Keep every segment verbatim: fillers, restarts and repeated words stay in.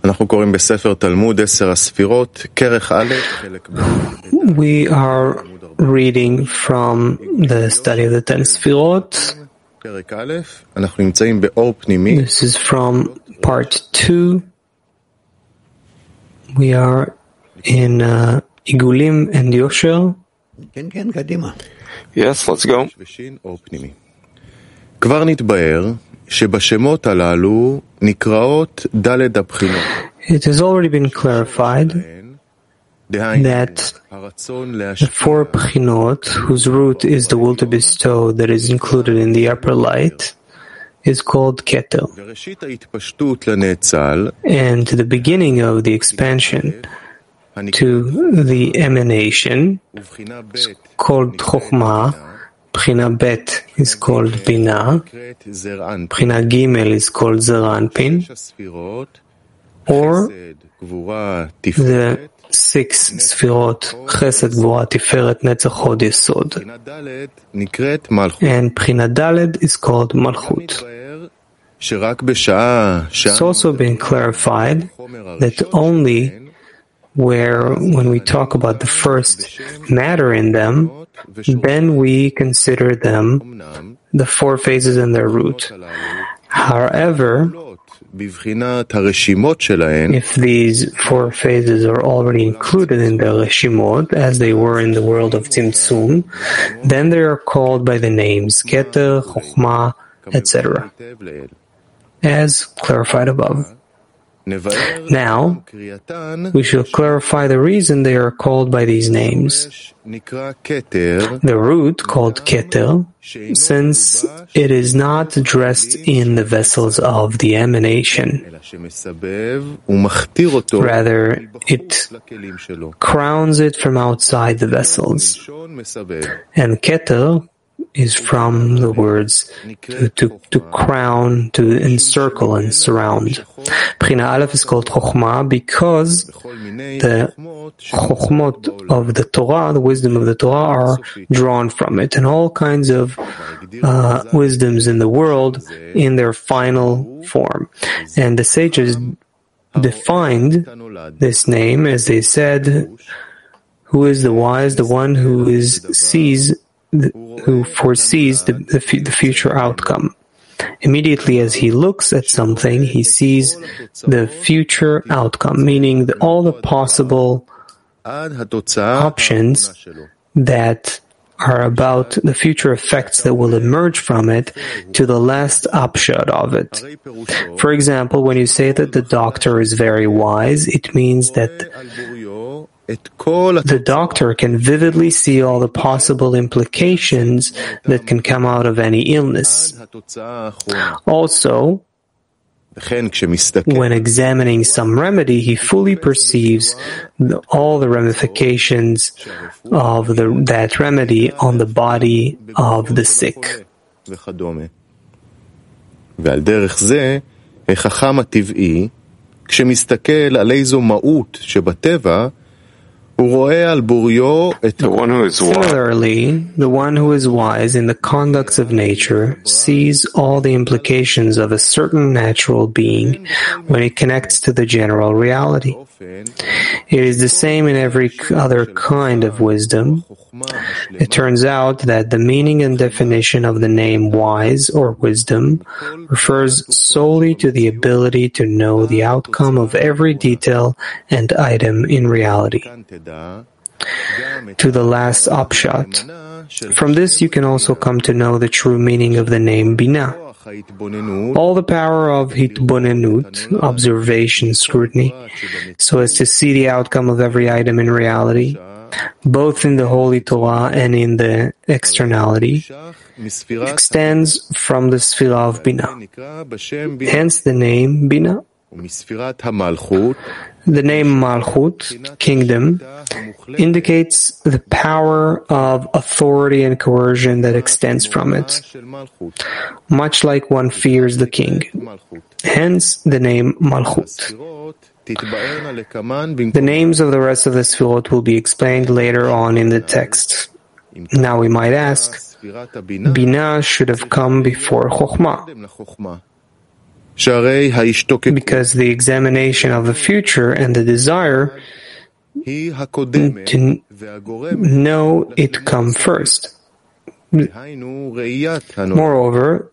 We are reading from the study of the Ten Sfirot. This is from part two. We are in uh, Igulim and Yosher. Yes, let's go. It has already been clarified that the four Pchinot, whose root is the will to bestow that is included in the upper light, is called Keter. And the beginning of the expansion to the emanation is called Chokhmah. Bchina Bet is called Bina. Bchina Gimel is called Zeranpin. Or the six Sfirot, Chesed, Gvura, Tiferet, Netzach, Hod, Yesod. And Bchina Daled is called Malchut. It's also been clarified that only where, when we talk about the first matter in them, then we consider them the four phases and their root. However, if these four phases are already included in the Reshimot, as they were in the world of Tzimtzum, then they are called by the names Keter, Chokhmah, et cetera, as clarified above. Now, we shall clarify the reason they are called by these names. The root, called Keter, since it is not dressed in the vessels of the emanation, rather it crowns it from outside the vessels. And Keter is from the words to, to, to crown, to encircle and surround. Bchina Aleph is called Chokhmah because the Chokhmot of the Torah, the wisdom of the Torah, are drawn from it, and all kinds of uh, wisdoms in the world in their final form. And the sages defined this name as they said, who is the wise? The one who is sees who foresees the, the, the future outcome. Immediately as he looks at something, he sees the future outcome, meaning the, all the possible options that are about the future effects that will emerge from it to the last upshot of it. For example, when you say that the doctor is very wise, it means that the doctor can vividly see all the possible implications that can come out of any illness. Also, when examining some remedy, he fully perceives the, all the ramifications of the, that remedy on the body of the sick. The one who is wise. Similarly, the one who is wise in the conducts of nature sees all the implications of a certain natural being when it connects to the general reality. It is the same in every other kind of wisdom. It turns out that the meaning and definition of the name wise or wisdom refers solely to the ability to know the outcome of every detail and item in reality, to the last upshot. From this you can also come to know the true meaning of the name Bina. All the power of hitbonenut, observation, scrutiny, so as to see the outcome of every item in reality, both in the Holy Torah and in the externality, extends from the Sfirah of Bina. Hence the name Bina. The name Malchut, kingdom, indicates the power of authority and coercion that extends from it, much like one fears the king. Hence the name Malchut. The names of the rest of the Sfirot will be explained later on in the text. Now we might ask, Bina should have come before Chokhmah. Because the examination of the future and the desire to know it come first. Moreover,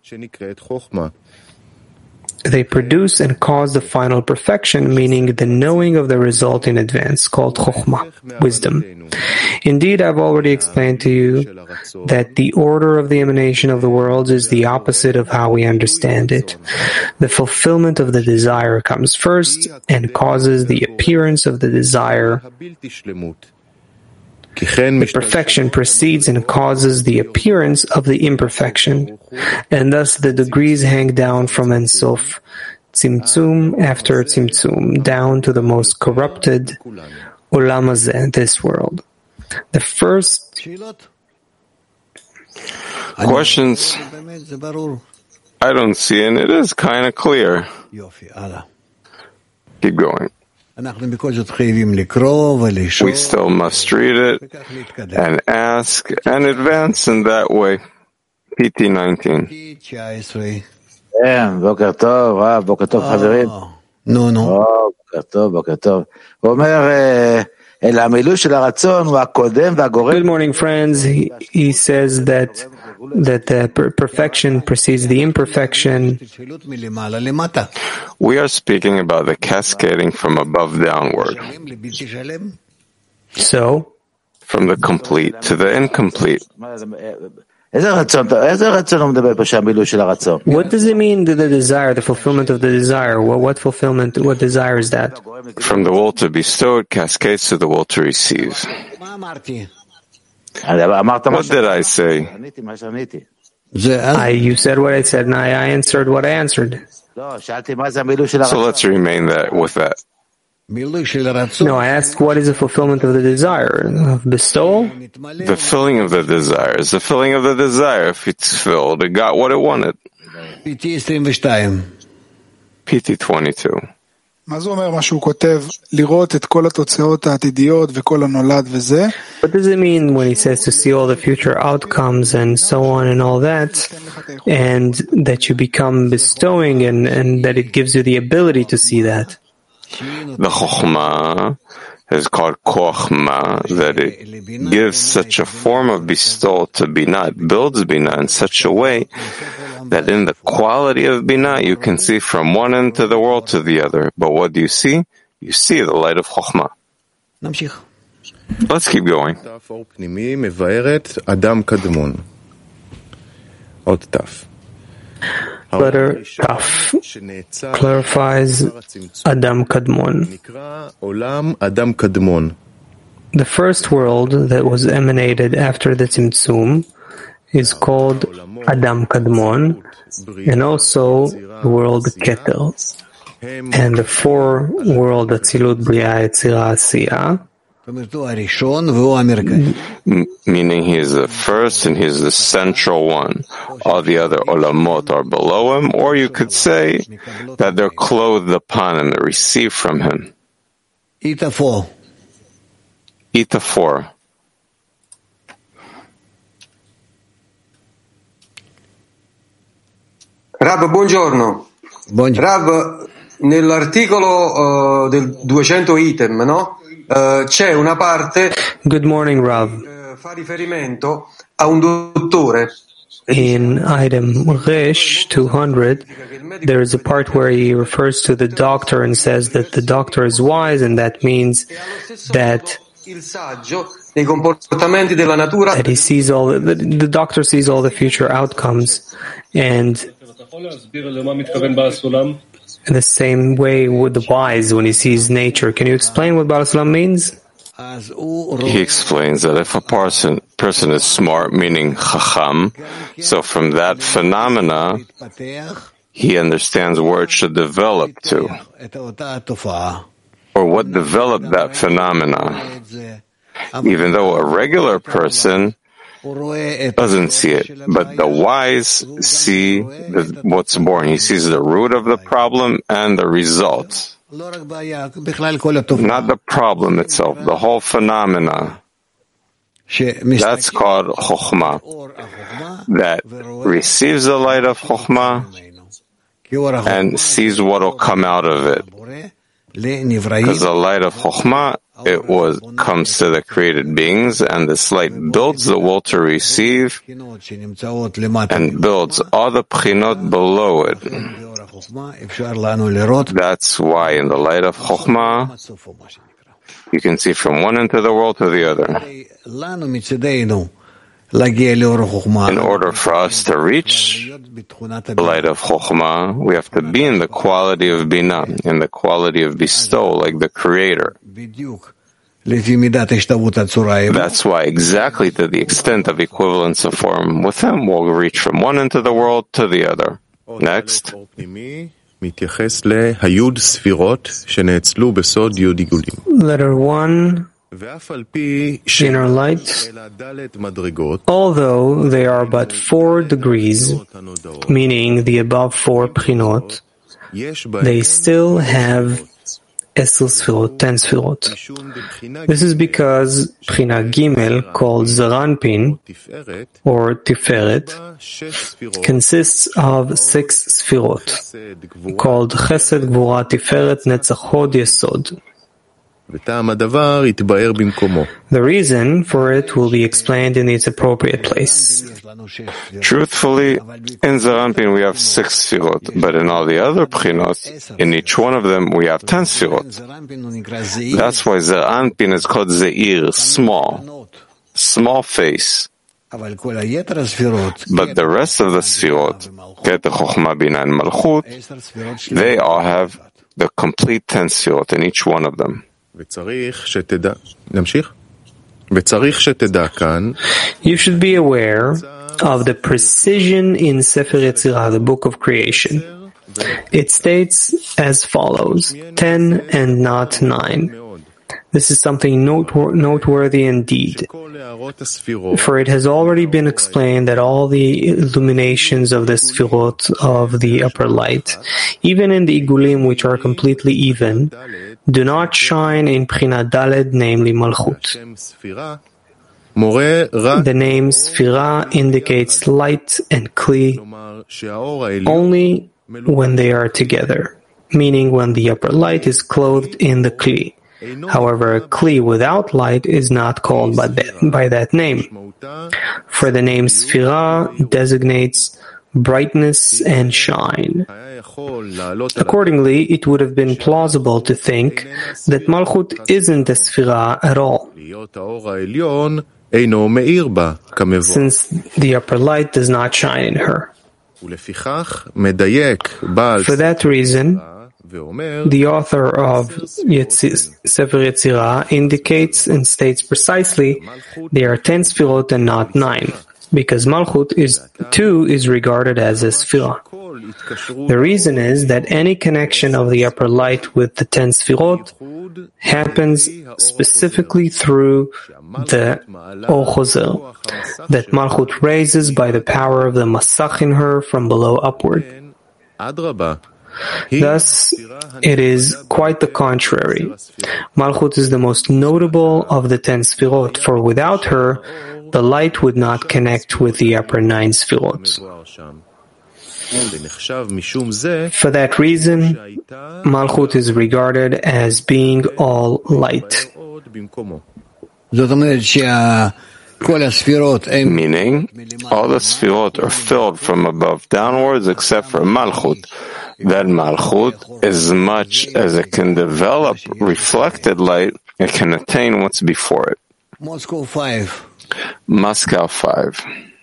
they produce and cause the final perfection, meaning the knowing of the result in advance, called chokhmah, wisdom. Indeed, I've already explained to you that the order of the emanation of the worlds is the opposite of how we understand it. The fulfillment of the desire comes first and causes the appearance of the desire. The perfection precedes and causes the appearance of the imperfection, and thus the degrees hang down from Ein Sof, Tzimtzum after Tzimtzum, down to the most corrupted Olam Hazeh, this world. The first questions, I don't see, and it is kind of clear. Keep going. We still must read it and ask and advance in that way. P T nineteen. בוקר טוב, רב, בוקר טוב חברים. נו, נו. בוקר טוב, בוקר טוב. הוא אומר, אלא המילוי של הרצון הוא הקודם והגורם. Good morning, friends. He, he says that that the per- perfection precedes the imperfection. We are speaking about the cascading from above downward. So, from the complete to the incomplete. What does it mean, the, the desire, the fulfillment of the desire? What, what fulfillment, what desire is that? From the will to bestow, it cascades to the will to receive. What did I say? I, you said what I said, and I, I answered what I answered. So let's remain that with that. No, I asked what is the fulfillment of the desire? Of bestowal? The filling of the desire is the filling of the desire. If it's filled, it got what it wanted. P T twenty-two. מה זה אומר מה שהוא כותב, לראות את כל התוצאות העתידיות וכל הנולד וזה? What does it mean when he says to see all the future outcomes and so on and all that, and that you become bestowing and, and that it gives you the ability to see that? The chokhmah is called kochma, that it gives such a form of bestowal to Binah, it builds Binah in such a way that in the quality of Binah you can see from one end of the world to the other. But what do you see? You see the light of chokhmah. Let's keep going. Letter Taf clarifies Adam Kadmon. The first world that was emanated after the Tzimtzum is called Adam Kadmon, and also the world Keter, and the four world Atzilut Bria Yetzira Asiya. Meaning he is the first and he is the central one. All the other olamot are below him, or you could say that they're clothed upon him, they receive from him. Ita four. Ita four. Rab, buongiorno. Buongiorno. Rab, nell'articolo uh, del duecento item, no? Uh, c'è una parte Good morning, Rav. Uh, fa riferimento a un dottore. In item Resh two hundred, there is a part where he refers to the doctor and says that the doctor is wise, and that means that that he sees all the, the, the doctor sees all the future outcomes, and in the same way with the wise when he sees nature. Can you explain what Baal Salam means? He explains that if a person person is smart, meaning chacham, so from that phenomena, he understands where it should develop to, or what developed that phenomena. Even though a regular person doesn't see it, but the wise see the, what's born. He sees the root of the problem and the results. Not the problem itself, the whole phenomena. That's called chokhmah. That receives the light of chokhmah and sees what will come out of it. Because the light of Chokhmah, it was comes to the created beings, and this light builds the will to receive and builds all the Pchinot below it. That's why in the light of Chokhmah, you can see from one end of the world to the other. In order for us to reach the light of Chokhmah, we have to be in the quality of Binah, in the quality of bestow, like the Creator. That's why exactly to the extent of equivalence of form with Him, we'll reach from one end of the world to the other. Next. Letter one. Inner light, although they are but four degrees, meaning the above four Pchinot, they still have Esel Sfirot, ten Sfirot. This is because Pchina Gimel, called Zeranpin, or Tiferet, consists of six Sfirot, called Chesed, Gvura, Tiferet, Netzach, Hod, Yesod. The reason for it will be explained in its appropriate place. Truthfully, in Zeranpin we have six Sfirot, but in all the other Pchinot, in each one of them we have ten Sfirot. That's why Zeranpin is called Zeir, small, small face. But the rest of the Sfirot, Keter, Chokhmah, Binah, and Malchut, they all have the complete ten Sfirot in each one of them. You should be aware of the precision in Sefer Yetzirah, the book of creation. It states as follows, ten and not nine. This is something noteworthy, noteworthy indeed, for it has already been explained that all the illuminations of the Sfirot of the upper light, even in the Igulim which are completely even, do not shine in Pchina Daled, namely Malchut. The name Sfira indicates light and Kli only when they are together, meaning when the upper light is clothed in the Kli. However, a Kli without light is not called by that, by that name, for the name Sfira designates brightness and shine. Accordingly, it would have been plausible to think that Malchut isn't a Sfira at all, since the upper light does not shine in her. For that reason, the author of Yetzi, Sefer Yetzirah indicates and states precisely they are ten Sfirot and not nine, because Malchut is too is regarded as a Sfira. The reason is that any connection of the upper light with the ten Sfirot happens specifically through the Or Chozer that Malchut raises by the power of the Masach in her from below upward. Thus, it is quite the contrary. Malchut is the most notable of the ten Sfirot, for without her, the light would not connect with the upper nine Sfirot. For that reason, Malchut is regarded as being all light. Meaning, all the Sfirot are filled from above downwards except for Malchut. That Malchut, as much as it can develop reflected light, it can attain what's before it. Moscow five. Moscow five.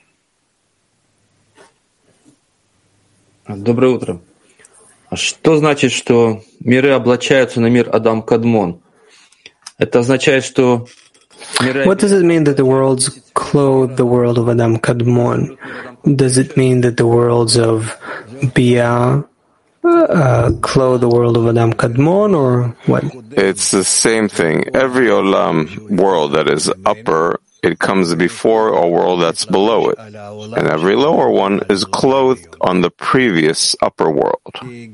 Доброе утро. А что значит, что миры облачаются на мир Адам-Кадмон? Это означает, что What does it mean that the worlds clothe the world of Adam Kadmon? Does it mean that the worlds of Bia uh, clothe the world of Adam Kadmon, or what? It's the same thing. Every Olam world that is upper, it comes before a world that's below it. And every lower one is clothed on the previous upper world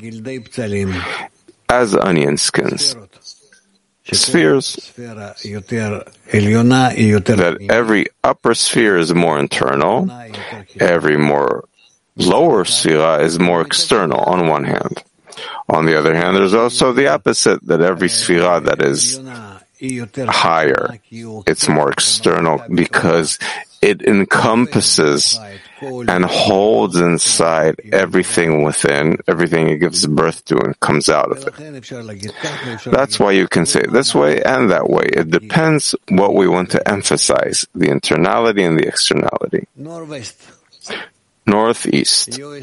as onion skins. Spheres, that every upper sphere is more internal, every more lower sfira is more external on one hand. On the other hand, there's also the opposite, that every sfira that is higher, it's more external because it encompasses and holds inside everything within, everything it gives birth to and comes out of it. That's why you can say it this way and that way. It depends what we want to emphasize, the internality and the externality. Northeast. U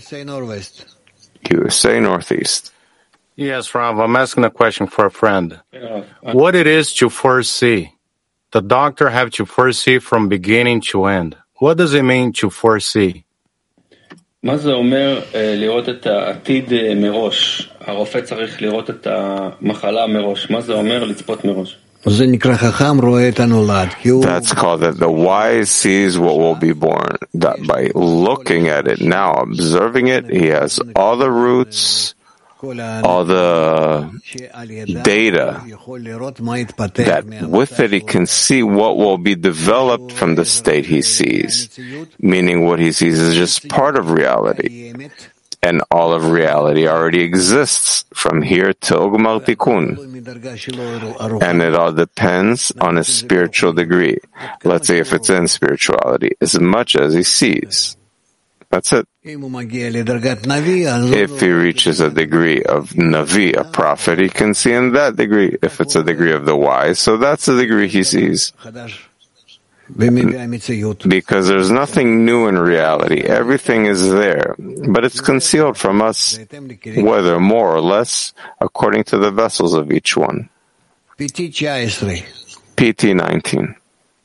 S A Northeast. Yes, Rav, I'm asking a question for a friend. What it is to foresee? The doctor have to foresee from beginning to end. What does it mean to foresee? מה זה אומר לראות את העתיד מראש? הרופא צריך לראות את המחלה מראש. מה זה אומר לצפות מראש? That's called that the wise sees what will be born. That by looking at it now, observing it, he has all the roots, all the data, that with it he can see what will be developed from the state he sees, meaning what he sees is just part of reality, and all of reality already exists from here till Gmar Tikkun, and it all depends on his spiritual degree. Let's say if it's in spirituality, as much as he sees. That's it. If he reaches a degree of Navi, a prophet, he can see in that degree. If it's a degree of the wise, so that's the degree he sees. Because there's nothing new in reality. Everything is there, but it's concealed from us, whether more or less, according to the vessels of each one. P T nineteen.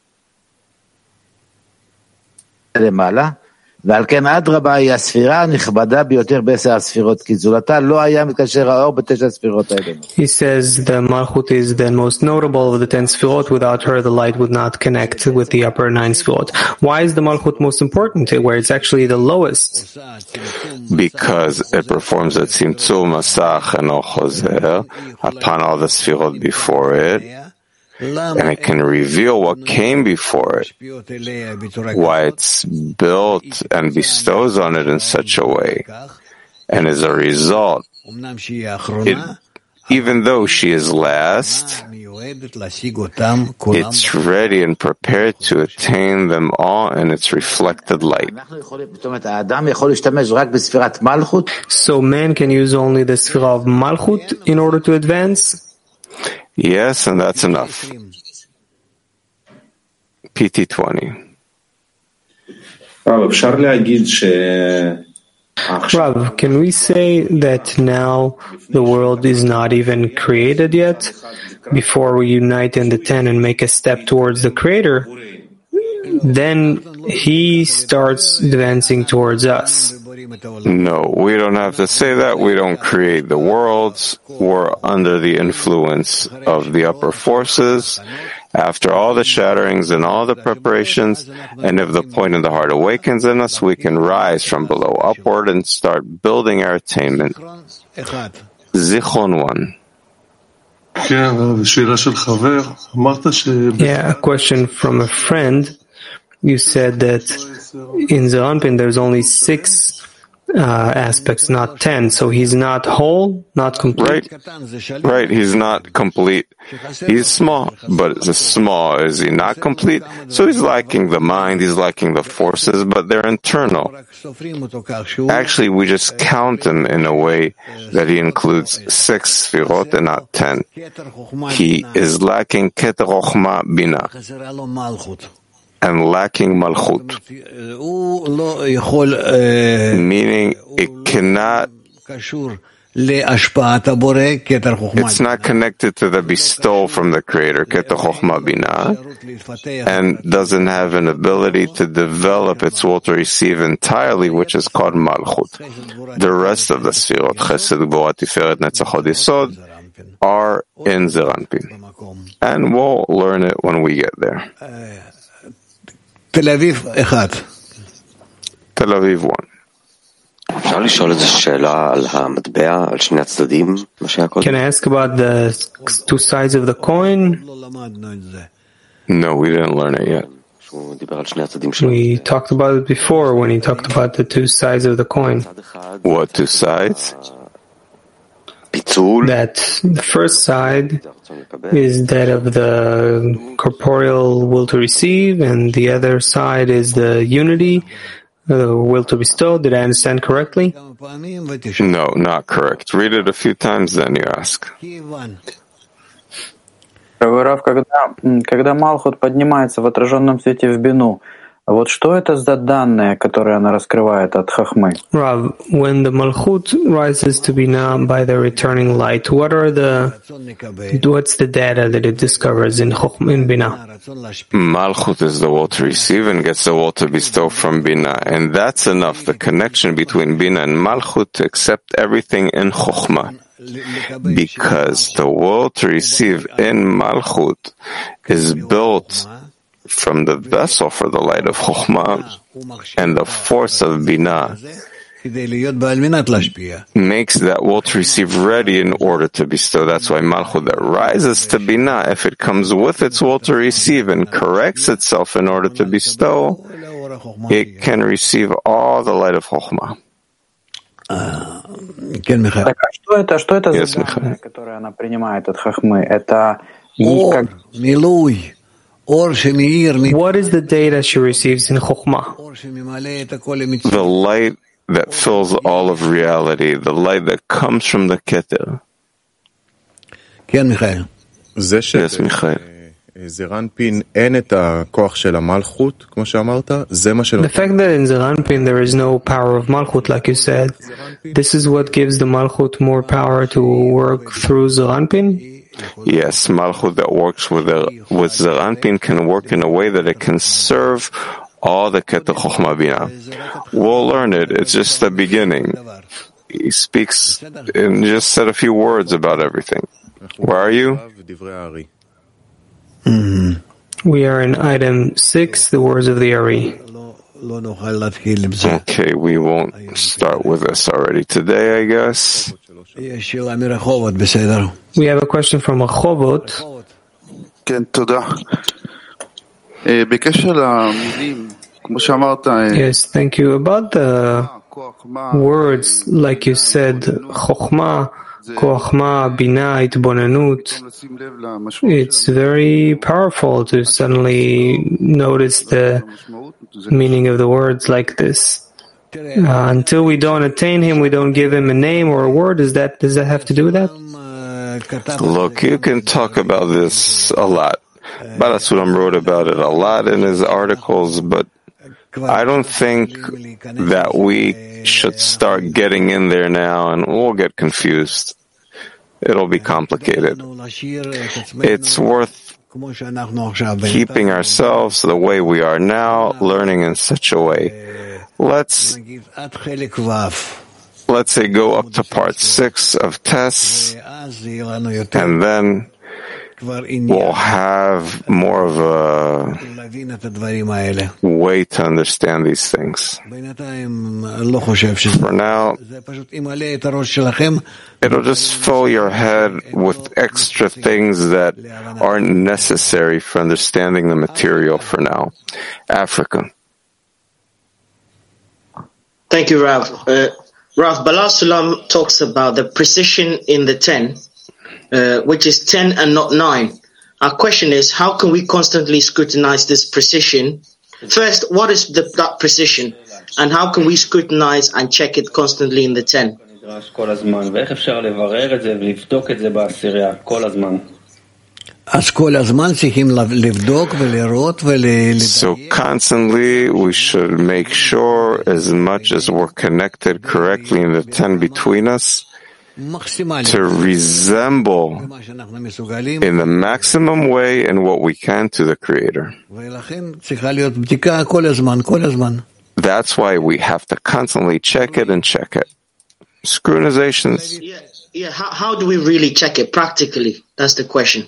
ועל כן אדרבה היא הספירה הנכבדה ביותר בעשר הספירות, כי זולתה לא היה מתקשר האור בתשע הספירות האלה. He says the Malchut is the most notable of the ten Sfirot. Without her, the light would not connect with the upper nine Sfirot. Why is the Malchut most important, where it's actually the lowest? Because it performs a tzimtzum, masach, and chozer upon all the Sfirot before it, and it can reveal what came before it, why it's built and bestows on it in such a way. And as a result, it, even though she is last, it's ready and prepared to attain them all in its reflected light. So man can use only the Sfirah of Malchut in order to advance? Yes, and that's enough. P T twenty. Rav, can we say that now the world is not even created yet? Before we unite in the ten and make a step towards the Creator, then He starts advancing towards us. No, we don't have to say that. We don't create the worlds. We're under the influence of the upper forces. After all the shatterings and all the preparations, and if the point in the heart awakens in us, we can rise from below upward and start building our attainment. Zichron one. Yeah, a question from a friend. You said that in Zeranpin there's only six uh, aspects, not ten. So he's not whole, not complete. Right, right. He's not complete. He's small, but it's small. Is he not complete? So he's lacking the mind, he's lacking the forces, but they're internal. Actually, we just count him in a way that he includes six sfirot and not ten. He is lacking Keter Chochma Bina and lacking Malchut, meaning it cannot, it's not connected to the bestowal from the Creator, Keter Chochma Bina, and doesn't have an ability to develop its will to receive entirely, which is called Malchut. The rest of the Sfirot, Chesed, Gvura, Tiferet, Netzach, Hod, Yesod, are in Zeranpin. And we'll learn it when we get there. Tel Aviv one. Tel Aviv one. Can I ask about the two sides of the coin? No, we didn't learn it yet. We talked about it before when he talked about the two sides of the coin. What two sides? That the first side is that of the corporeal will to receive, and the other side is the unity, the will to bestow. Did I understand correctly? No, not correct. Read it a few times, then you ask. Рав, когда, когда Малхут поднимается в отраженном свете в бину, вот что это за данные, которые она раскрывает от Хахмы? Rav, when the Malchut rises to Binah by the returning light, what are the, what's the data that it discovers in Chokhmah, in Binah? Malchut is the will to receive and gets the will to bestow from Binah, and that's enough, the connection between Binah and Malchut, to accept everything in Chokhmah. Because the will to receive in Malchut is built from the vessel for the light of Chokhmah, and the force of Binah makes that will to receive ready in order to bestow. That's why Malchut that rises to Binah, if it comes with its will to receive and corrects itself in order to bestow, it can receive all the light of Chokhmah. Так, а что это, что это Yes, за данные, которые она принимает от Хахмы? Это как... What is the data she receives in Chokhmah? The light that fills all of reality, the light that comes from the Keter. Yes, Michael. זרנפין אין את הכוח של המלכות, כמו שאמרת, זה מה שלא... The fact that in Zeranpin there is no power of Malchut, like you said, this is what gives the Malchut more power to work through Zeranpin? Yes, Malchut that works with the, with Zeranpin can work in a way that it can serve all the Keter Chokhmah Binah. We'll learn it, it's just the beginning. He speaks and just said a few words about everything. Where are you? Mm-hmm. We are in item six, the words of the Ari. Okay, we won't start with this already today, I guess. We have a question from Rehovot. Yes, thank you. About the words, like you said, Chokhmah, Koachma, Bina, Itbonanut, it's very powerful to suddenly notice the meaning of the words like this. Uh, until we don't attain him, we don't give him a name or a word. Does that does that have to do with that? Look, you can talk about this a lot. Barasulam wrote about it a lot in his articles, but I don't think that we should start getting in there now and we'll get confused. It'll be complicated. It's worth keeping ourselves the way we are now, learning in such a way. Let's, let's say, go up to part six of tests, and then we'll have more of a way to understand these things. For now, it'll just fill your head with extra things that aren't necessary for understanding the material for now. Africa. Thank you, Rav. Uh, Rav, Balar Sulam talks about the precision in the ten, uh, which is ten and not nine. Our question is, how can we constantly scrutinize this precision? First, what is the, that precision? And how can we scrutinize and check it constantly in the ten? So constantly we should make sure, as much as we're connected correctly in the ten between us, to resemble in the maximum way in what we can to the Creator. That's why we have to constantly check it and check it. Scrutinizations. Yeah, yeah. How, how do we really check it practically? That's the question.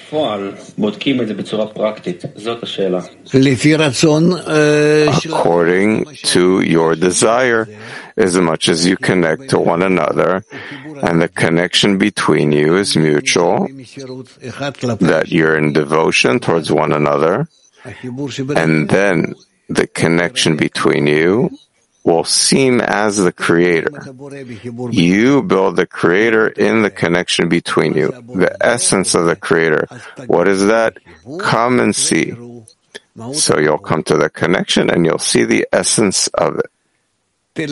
According to your desire, as much as you connect to one another, and the connection between you is mutual, that you're in devotion towards one another, And then the connection between you will seem as the creator. You build the creator in the connection between you, the essence of the creator. What is that? Come and see. So you'll come to the connection and you'll see the essence of it. Tel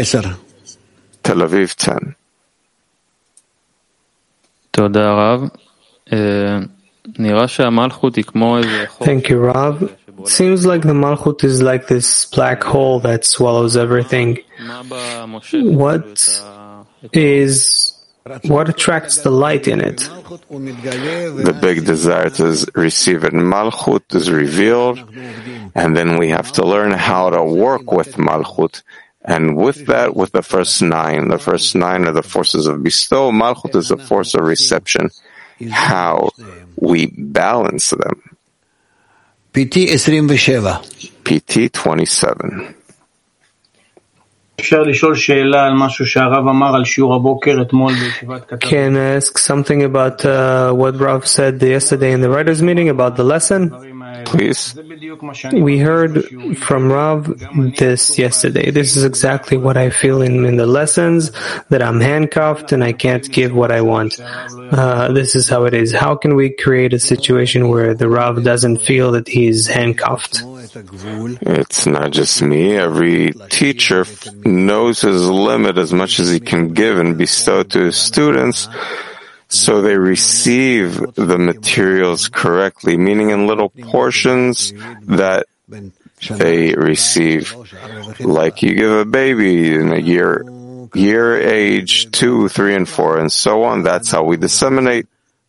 Aviv ten. Thank you, Rav. It seems like the Malchut is like this black hole that swallows everything. What is, what attracts the light in it? The big desire to receive it. Malchut is revealed, and then we have to learn how to work with Malchut. And with that, with the first nine, the first nine are the forces of bestow. Malchut is a force of reception. How we balance them. P T twenty-seven. P T twenty-seven. Can I ask something about uh, what Rav said yesterday in the writers' meeting about the lesson? Please. We heard from Rav this yesterday. This is exactly what I feel in, in the lessons, that I'm handcuffed and I can't give what I want. Uh, this is how it is. How can we create a situation where the Rav doesn't feel that he's handcuffed? It's not just me. Every teacher knows his limit as much as he can give and bestow to his students, so they receive the materials correctly, meaning in little portions that they receive. Like you give a baby in a year, year age, two, three, and four, and so on. That's how we disseminate.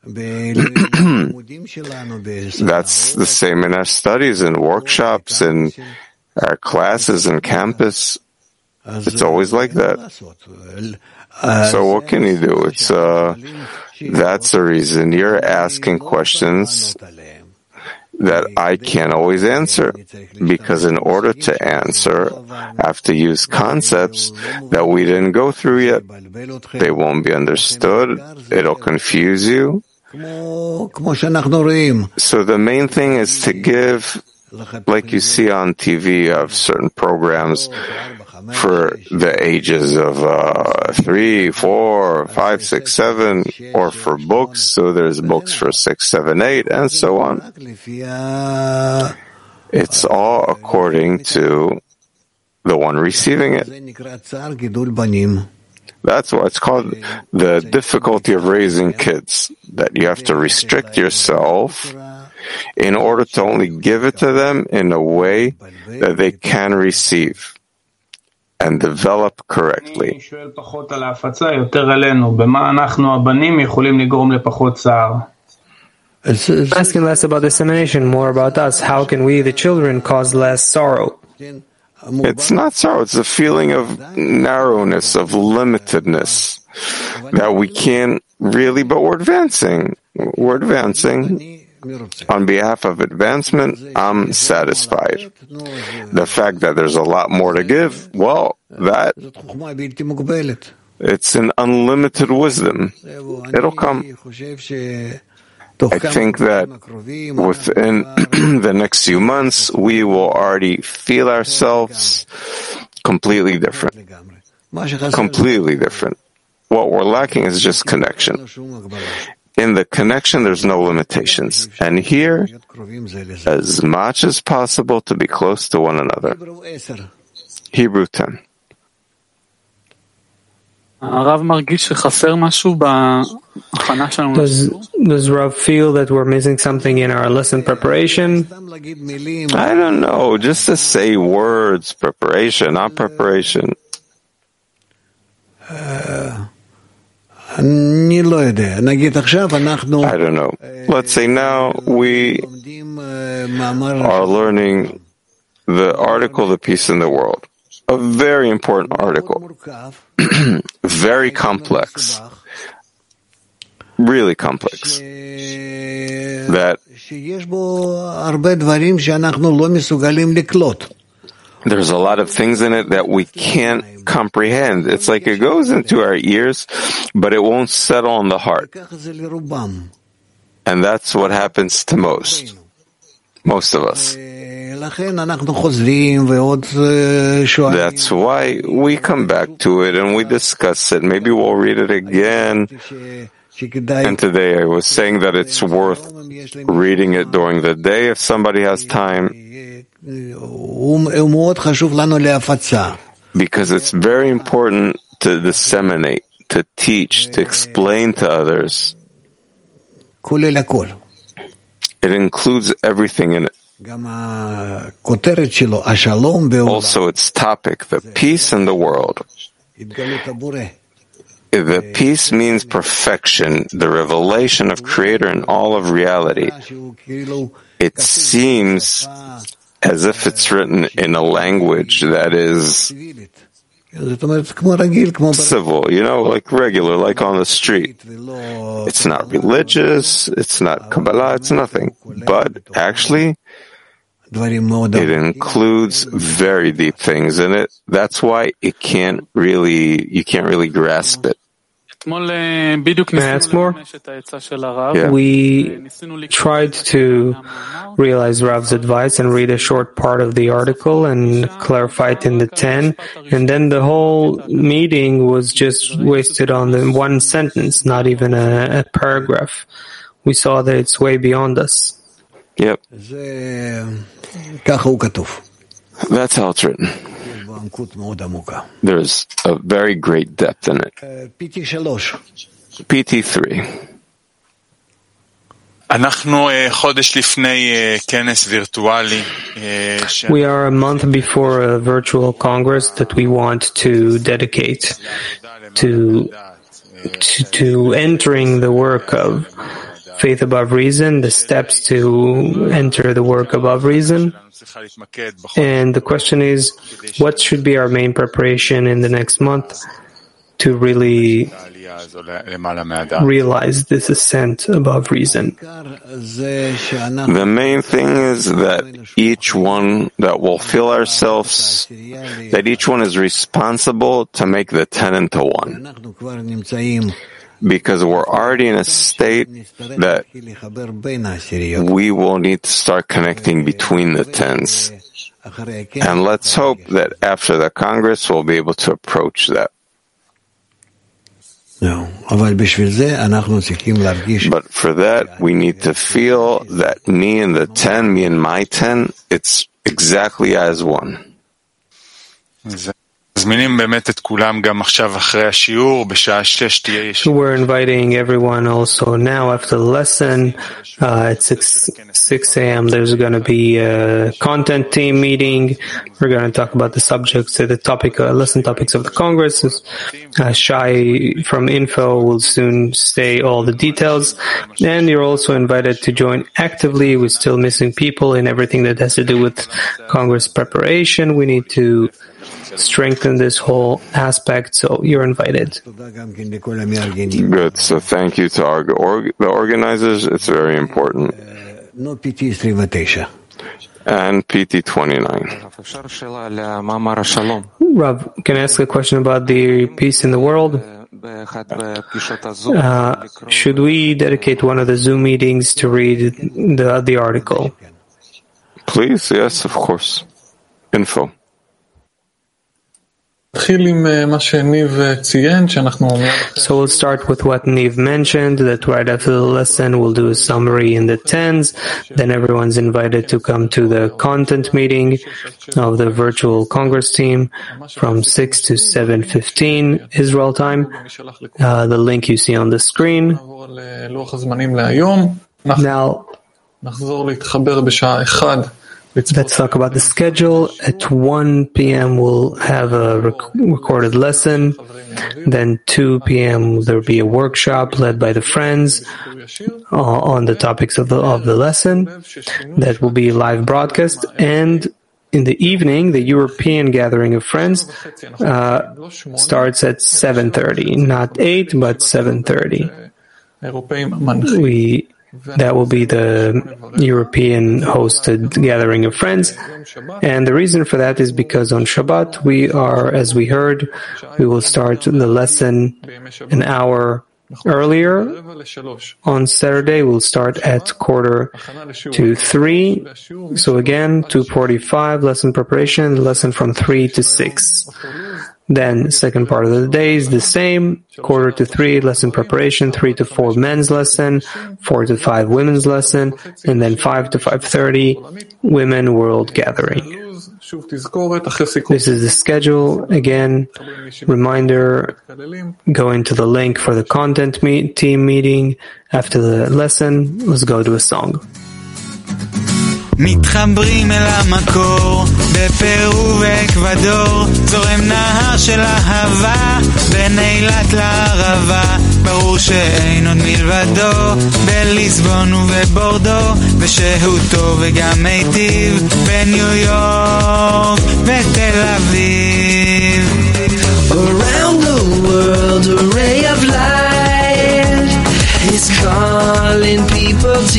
That's the same in our studies and workshops and our classes and campus. It's always like that. So what can you do? It's uh, that's the reason you're asking questions that I can't always answer, because in order to answer, I have to use concepts that we didn't go through yet. They won't be understood. It'll confuse you. So the main thing is to give, like you see on T V of certain programs for the ages of uh, three, four, five, six, seven, or for books. So there's books for six, seven, eight, and so on. It's all according to the one receiving it. That's why it's called the difficulty of raising kids, that you have to restrict yourself in order to only give it to them in a way that they can receive and develop correctly. Asking less about dissemination, more about us. How can we, the children, cause less sorrow? It's not sorrow, it's a feeling of narrowness, of limitedness, that we can't really, but we're advancing. We're advancing. On behalf of advancement, I'm satisfied. The fact that there's a lot more to give, well, that, it's an unlimited wisdom. It'll come. I think that within the next few months, we will already feel ourselves completely different. Completely different. What we're lacking is just connection. In the connection, there's no limitations. And here, as much as possible to be close to one another. Hebrew ten. Does, does Rav feel that we're missing something in our lesson preparation? I don't know, just to say words, preparation, not preparation. Uh, I don't know. Let's say now we are learning the article, The Peace in the World. A very important article. Very complex. Really complex. That there's a lot of things in it that we can't comprehend. It's like it goes into our ears, but it won't settle in the heart. And that's what happens to most. most of us. That's why we come back to it and we discuss it. Maybe we'll read it again. And today I was saying that it's worth reading it during the day if somebody has time, because it's very important to disseminate, to teach, to explain to others. It includes everything in it. Also, its topic, the peace in the world. The peace means perfection, the revelation of Creator in all of reality. It seems as if it's written in a language that is civil, you know, like regular, like on the street. It's not religious, it's not Kabbalah, it's nothing. But actually, it includes very deep things in it. That's why it can't really, you can't really grasp it. May I ask more? Yeah. We tried to realize Rav's advice and read a short part of the article and clarify it in the ten, and then the whole meeting was just wasted on the one sentence, not even a, a paragraph. We saw that it's way beyond us. Yep. That's how it's written. There's a very great depth in it. P T three. We are a month before a virtual congress that we want to dedicate to, to, to entering the work of Faith Above Reason, the steps to enter the work above reason. And the question is, what should be our main preparation in the next month to really realize this ascent above reason? The main thing is that each one, that we'll feel ourselves, that each one is responsible to make the ten into one. Because we're already in a state that we will need to start connecting between the tens. And let's hope that after the Congress we'll be able to approach that. But for that, we need to feel that me and the ten, me and my ten, it's exactly as one. We're inviting everyone also now after the lesson uh, at six a.m. There's going to be a content team meeting. We're going to talk about the subjects, uh, the topic, uh, lesson topics of the Congress. Uh, Shai from Info will soon say all the details. And you're also invited to join actively. We're still missing people in everything that has to do with Congress preparation. We need to strengthen this whole aspect, so you're invited. Good. So thank you to our, or, the organizers. It's very important. And P T twenty-nine. Rav, can I ask a question about the peace in the world? Uh, should we dedicate one of the Zoom meetings to read the, the article? Please, yes, of course. Info. So we'll start with what Niv mentioned, that right after the lesson we'll do a summary in the tens, then everyone's invited to come to the content meeting of the virtual Congress team from six to seven fifteen Israel time. Uh, the link you see on the screen. Now, let's talk about the schedule. At one p.m. we'll have a rec- recorded lesson. Then two p.m. there'll be a workshop led by the friends uh, on the topics of the of the lesson. That will be a live broadcast. And in the evening, the European gathering of friends uh, starts at seven thirty. Not eight, but seven thirty. We... That will be the European hosted gathering of friends. And the reason for that is because on Shabbat we are, as we heard, we will start the lesson an hour earlier. On Saturday, we'll start at quarter to three. So again, two forty-five, lesson preparation, lesson from three to six. Then, second part of the day is the same, quarter to three, lesson preparation, three to four men's lesson, four to five women's lesson, and then five to five thirty, women world gathering. This is the schedule. Again, reminder, go into the link for the content meet, team meeting. After the lesson, let's go to a song. מתחברים אל המקור, בפרו ואקוודור, זורם נהר של אהבה, בין אילת לערבה, ברור שאין עוד מלבדו, בליסבון ובבורדו, ושהותו וגם מיטיב, בניו יורק ותל אביב. Around the world, a ray of light is calling people to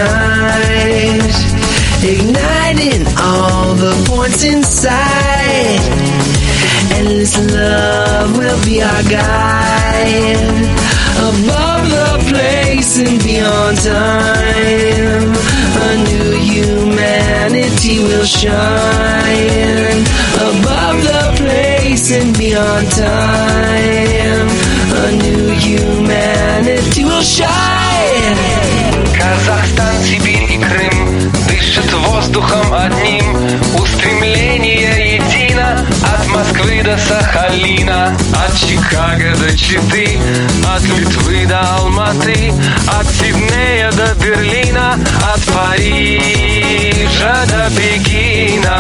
unite, igniting all the points inside. Endless love will be our guide, above the place and beyond time. A new humanity will shine, above the place and beyond time. A new humanity will shine. Казахстан, Сибирь и Крым дышат воздухом одним, устремление едино от Москвы до Сахалина, от Чикаго до Читы, от Литвы до Алматы, от Сиднея до Берлина, от Парижа до Пекина.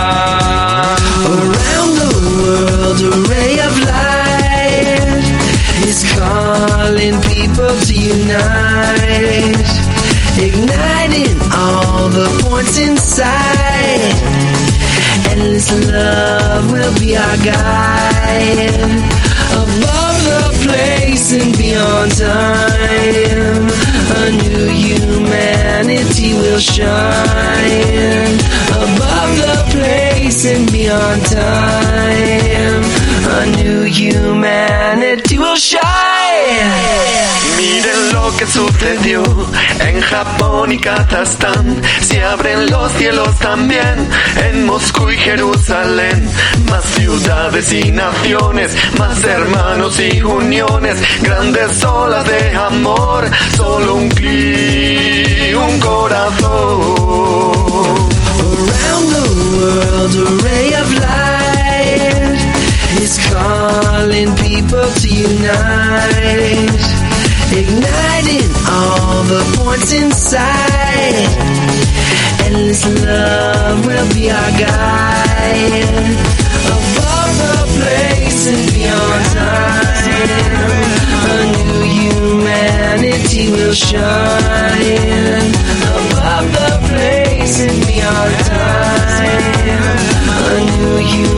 Around the world, a ray of light is calling people to unite, igniting all the points inside. Endless love will be our guide, above the place and beyond time. A new humanity will shine, above the place and beyond time. A new humanity will shine. Miren lo que sucedió en Japón y Kazajstán. Se abren los cielos también en Moscú y Jerusalén. Más ciudades y naciones, más hermanos y uniones, grandes olas de amor, solo un clic, un corazón. Around the world, a ray of light is calling people to unite, igniting all the points inside. Endless love will be our guide, above the place and beyond time. A new humanity will shine, above the place and beyond time. A new humanity